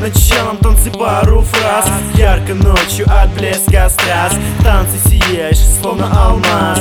началом танцы пару фраз. Ярко ночью от блеска страз, танцы сияешь, словно алмаз.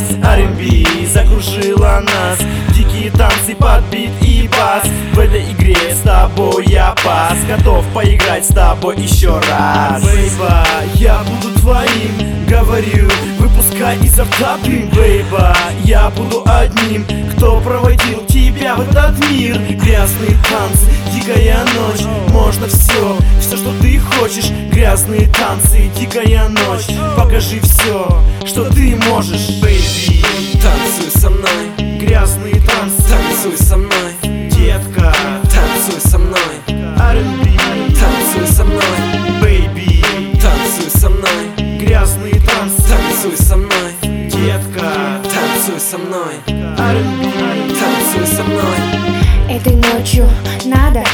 R&B закружила нас, дикие танцы под бит и бас. В этой игре с тобой я пас, готов поиграть с тобой еще раз. Бейба, я буду твоим, говорю, выпускай изо рта дым. Бейба, я буду одним, кто проводил тебя в этот мир. Грязные танцы, дикая ночь, можно все, все, что ты хочешь. Грязные танцы, дикая ночь, покажи все, что ты можешь. Бэйби, танцуй со мной, грязные танцы, танцуй со мной, детка, танцуй со мной, R&B, танцуй со мной, бэйби, танцуй со мной, грязные танцы, танцуй со мной, детка, танцуй со мной, R&B, танцуй со мной. Этой ночью надо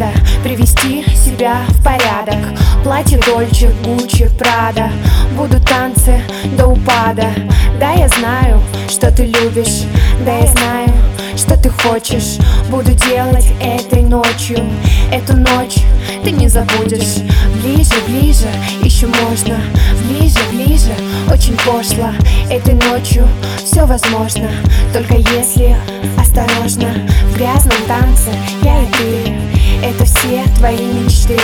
привести себя в порядок. Платье Дольче, Гуччи, Прада. Будут танцы до упада. Да, я знаю, что ты любишь. Да, я знаю, что ты хочешь. Буду делать этой ночью. Эту ночь ты не забудешь. Ближе, ближе, еще можно. Ближе, ближе, очень пошло. Этой ночью все возможно, только если осторожно. В грязном танце я и ты. Это все твои мечты,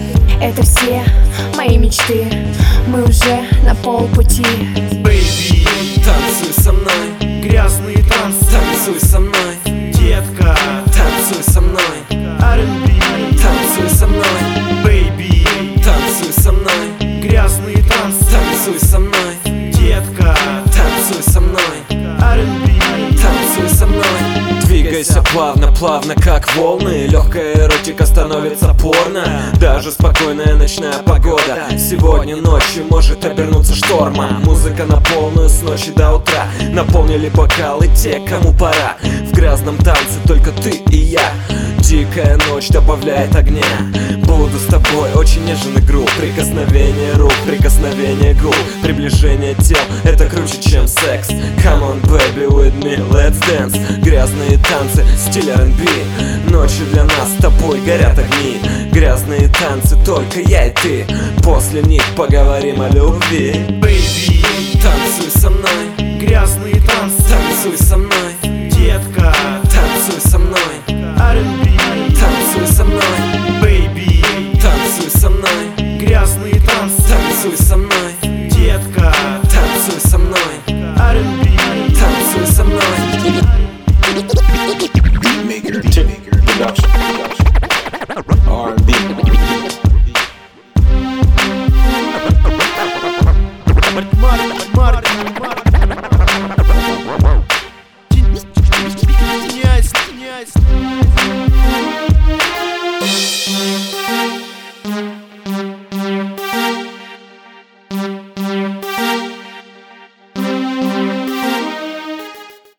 это все мои мечты. Мы уже на полпути. бэйби, Танцуй со мной, грязные танцы, танцуй со мной, детка, танцуй со мной, R&B, танцуй со мной, бэйби, танцуй со мной, грязные танцы, танцуй со мной, детка, танцуй со мной, R&B, танцуй со мной. Двигайся плавно, плавно, как волны. Легкая эротика становится порно. Даже спокойная ночная погода сегодня ночью может обернуться штормом. Музыка на полную с ночи до утра. Наполнили бокалы те, кому пора. В грязном танце только ты и я. Дикая ночь добавляет огня. Буду с тобой очень нежен и груб. Прикосновение рук, прикосновение губ, приближение тел, это круче, чем секс. Come on baby with me, let's dance. Грязные танцы, стиль R&B. Ночью для нас с тобой горят огни. Грязные танцы, только я и ты. После них поговорим о любви. бэйби, Танцуй со мной, грязные танцы, танцуй со мной,